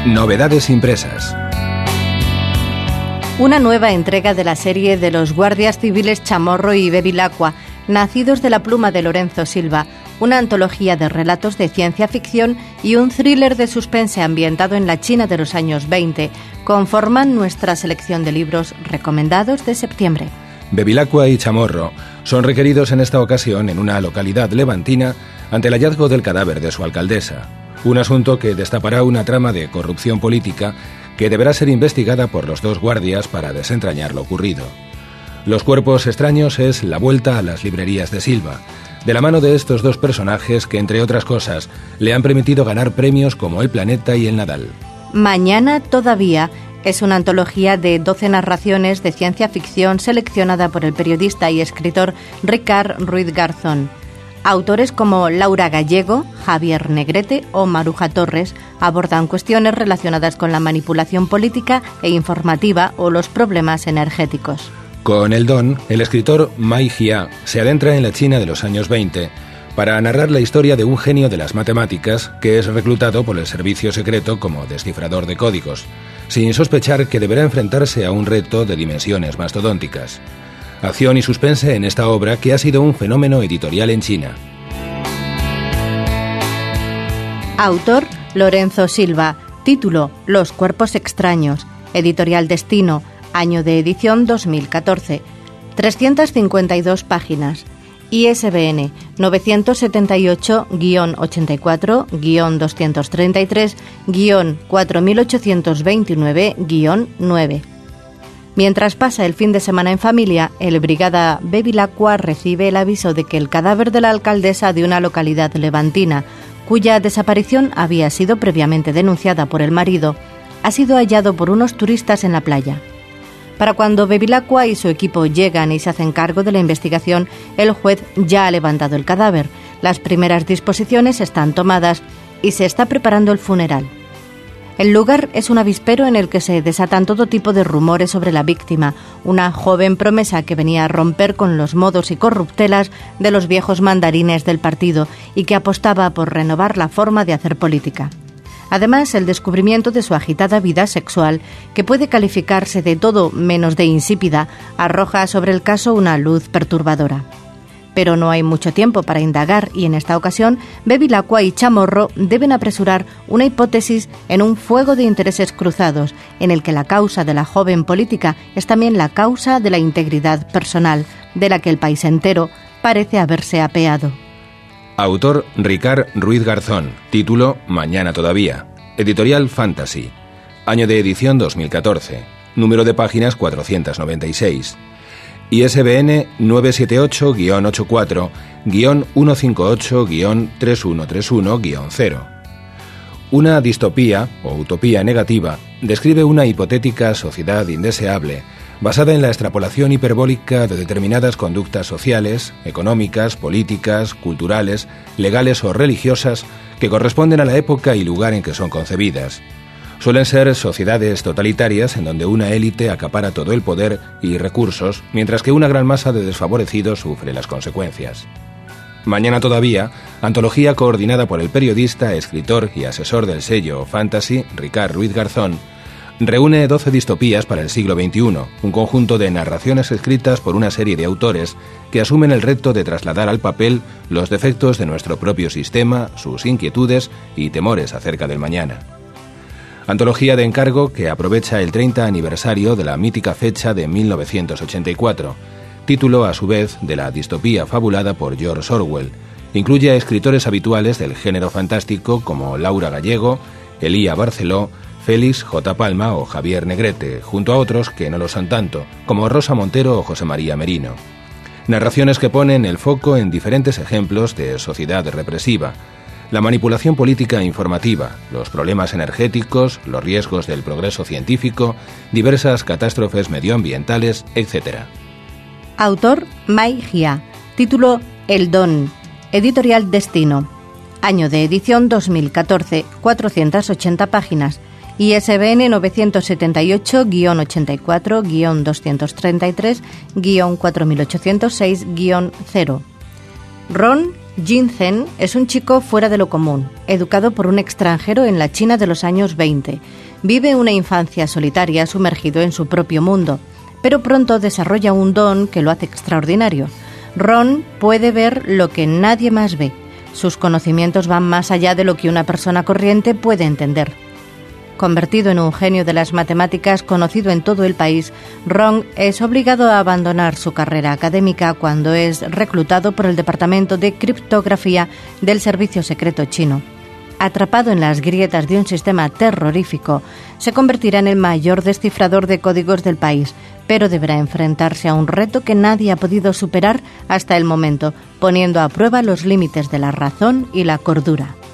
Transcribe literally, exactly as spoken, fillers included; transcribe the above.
Novedades impresas. Una nueva entrega de la serie de los guardias civiles Chamorro y Bevilacqua, nacidos de la pluma de Lorenzo Silva, una antología de relatos de ciencia ficción y un thriller de suspense ambientado en la China de los años veinte, conforman nuestra selección de libros recomendados de septiembre. Bevilacqua y Chamorro son requeridos en esta ocasión en una localidad levantina ante el hallazgo del cadáver de su alcaldesa, un asunto que destapará una trama de corrupción política que deberá ser investigada por los dos guardias para desentrañar lo ocurrido. Los cuerpos extraños es la vuelta a las librerías de Silva, de la mano de estos dos personajes que, entre otras cosas, le han permitido ganar premios como El Planeta y El Nadal. Mañana todavía es una antología de doce narraciones de ciencia ficción seleccionada por el periodista y escritor Ricard Ruiz Garzón. Autores como Laura Gallego, Javier Negrete o Maruja Torres abordan cuestiones relacionadas con la manipulación política e informativa o los problemas energéticos. Con El Don, el escritor Mai Jia se adentra en la China de los años veinte para narrar la historia de un genio de las matemáticas que es reclutado por el servicio secreto como descifrador de códigos, sin sospechar que deberá enfrentarse a un reto de dimensiones mastodónticas. Acción y suspense en esta obra que ha sido un fenómeno editorial en China. Autor Lorenzo Silva. Título Los cuerpos extraños. Editorial Destino. Año de edición dos mil catorce. trescientas cincuenta y dos páginas. I S B N novecientos setenta y ocho guión ochenta y cuatro guión doscientos treinta y tres guión cuatro mil ochocientos veintinueve guión nueve. Mientras pasa el fin de semana en familia, el brigada Bevilacqua recibe el aviso de que el cadáver de la alcaldesa de una localidad levantina, cuya desaparición había sido previamente denunciada por el marido, ha sido hallado por unos turistas en la playa. Para cuando Bevilacqua y su equipo llegan y se hacen cargo de la investigación, el juez ya ha levantado el cadáver, las primeras disposiciones están tomadas y se está preparando el funeral. El lugar es un avispero en el que se desatan todo tipo de rumores sobre la víctima, una joven promesa que venía a romper con los modos y corruptelas de los viejos mandarines del partido y que apostaba por renovar la forma de hacer política. Además, el descubrimiento de su agitada vida sexual, que puede calificarse de todo menos de insípida, arroja sobre el caso una luz perturbadora. Pero no hay mucho tiempo para indagar y en esta ocasión Bevilacqua y Chamorro deben apresurar una hipótesis en un fuego de intereses cruzados, en el que la causa de la joven política es también la causa de la integridad personal, de la que el país entero parece haberse apeado. Autor Ricard Ruiz Garzón. Título Mañana todavía. Editorial Fantasy. Año de edición dos mil catorce. Número de páginas cuatrocientos noventa y seis. I S B N nueve siete ocho guión ochenta y cuatro guión ciento cincuenta y ocho guión tres mil ciento treinta y uno guión cero. Una distopía, o utopía negativa, describe una hipotética sociedad indeseable basada en la extrapolación hiperbólica de determinadas conductas sociales, económicas, políticas, culturales, legales o religiosas que corresponden a la época y lugar en que son concebidas. Suelen ser sociedades totalitarias en donde una élite acapara todo el poder y recursos, mientras que una gran masa de desfavorecidos sufre las consecuencias. Mañana todavía, antología coordinada por el periodista, escritor y asesor del sello Fantasy, Ricard Ruiz Garzón, reúne doce distopías para el siglo veintiuno, un conjunto de narraciones escritas por una serie de autores que asumen el reto de trasladar al papel los defectos de nuestro propio sistema, sus inquietudes y temores acerca del mañana. Antología de encargo que aprovecha el treinta aniversario de la mítica fecha de mil novecientos ochenta y cuatro, título a su vez de la distopía fabulada por George Orwell. Incluye a escritores habituales del género fantástico como Laura Gallego, Elía Barceló, Félix J. Palma o Javier Negrete, junto a otros que no lo son tanto, como Rosa Montero o José María Merino. Narraciones que ponen el foco en diferentes ejemplos de sociedad represiva, la manipulación política e informativa, los problemas energéticos, los riesgos del progreso científico, diversas catástrofes medioambientales, etcétera. Autor Mai Jia. Título El Don. Editorial Destino. Año de edición dos mil catorce. cuatrocientas ochenta páginas. I S B N novecientos setenta y ocho guión ochenta y cuatro guión doscientos treinta y tres guión cuatro mil ochocientos seis guión cero. Ron Jin Zhen es un chico fuera de lo común, educado por un extranjero en la China de los años veinte. Vive una infancia solitaria sumergido en su propio mundo, pero pronto desarrolla un don que lo hace extraordinario. Ron puede ver lo que nadie más ve. Sus conocimientos van más allá de lo que una persona corriente puede entender. Convertido en un genio de las matemáticas conocido en todo el país, Ron es obligado a abandonar su carrera académica cuando es reclutado por el Departamento de Criptografía del Servicio Secreto chino. Atrapado en las grietas de un sistema terrorífico, se convertirá en el mayor descifrador de códigos del país, pero deberá enfrentarse a un reto que nadie ha podido superar hasta el momento, poniendo a prueba los límites de la razón y la cordura.